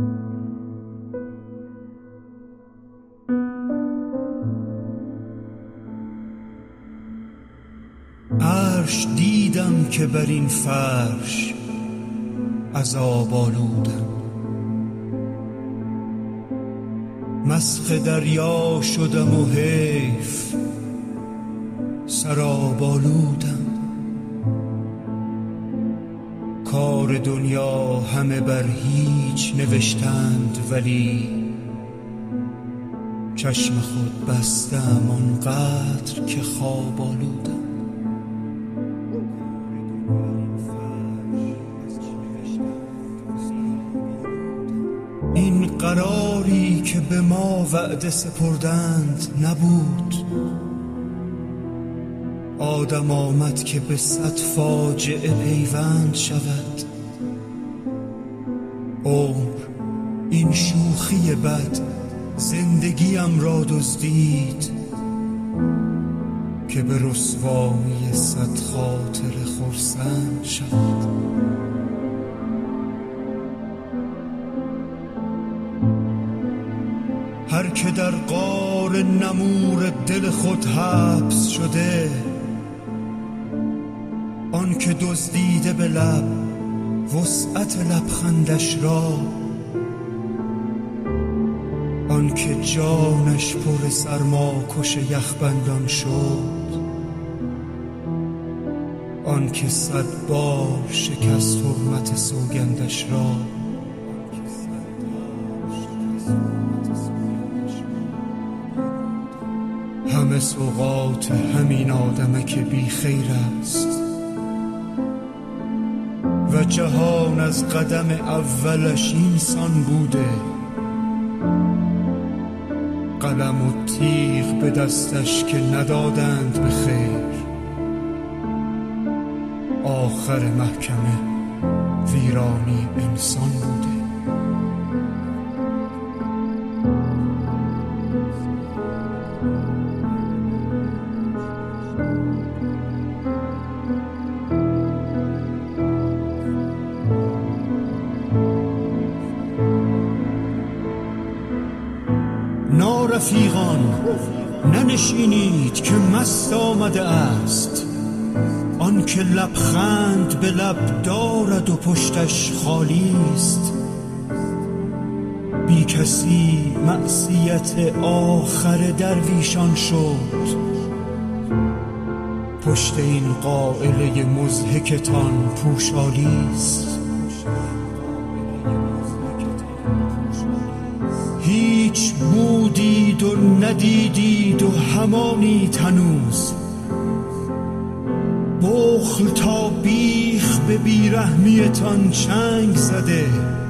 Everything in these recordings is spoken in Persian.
عرش دیدم که بر این فرش عذاب آلودم، مسخ دریا شدم و حیف سراب آلودم. کار دنیا همه بر هیچ نوشتند، ولی چشم خود بستم آنقدر که خواب آلودم. این قراری که به ما وعده سپردند نبود، آدم آمد که به 100 فاجعه پیوند شود. عمر این شوخی بد زندگیم را دزدید، که به رسوایی 100 خاطر خرسند شود. هر که در غار نمور دل خود حبس شده، آن که دزدیده به لب وسعت لبخندش را، آن که جانش پر سرماکش یخبندان شد، آن که 100 بار شکست حرمت سوگندش را. همه سوغات همین آدمک بی خیر است و جهان از قدم اولش اینسان بوده. قلم و تیغ به دستش که ندادند به خیر، آخر محکمه ویرانی انسان بوده. نارفیقان ننشینید که مست آمده است، آن که لبخند به لب دارد و پشتش خالی است. بی کسی معصیت آخر درویشان شد، پشت این قائله مضحکتان پوشالی است. هیچ بودید و ندیدید و همانید هنوز، بخل تا بیخ به بیرحمیتان چنگ زده.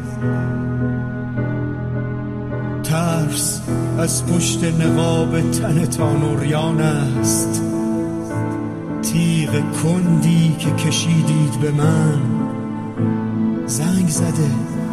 ترس از پشت نقاب تنتان عریان است، تیغ کندی که کشیدید به من زنگ زده.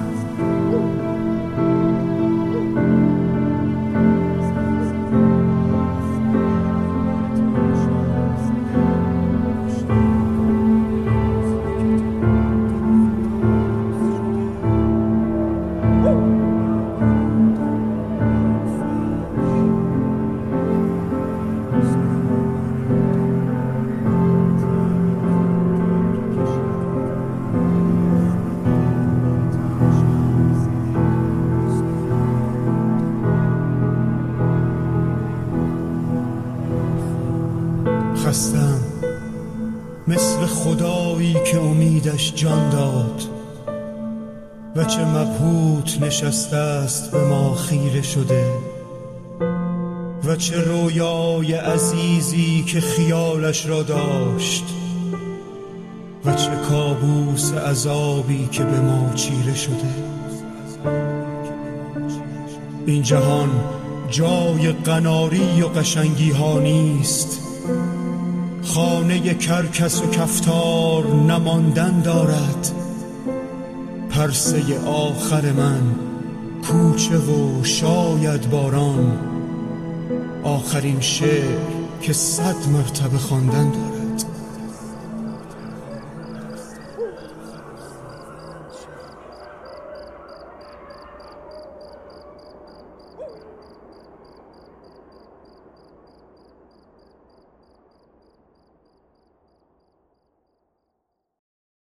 خستم مثل خدایی که امیدش جان داد و چه مبهوت نشسته است به ما خیره شده، و چه رویای عزیزی که خیالش را داشت، و چه کابوس عذابی که به ما چیره شده. این جهان جای قناری و قشنگی ها نیست، خانه کرکس و کفتار نماندن دارد. پرسه آخر من کوچه و شاید باران، آخرین شعر که 100 مرتبه خواندن دارد.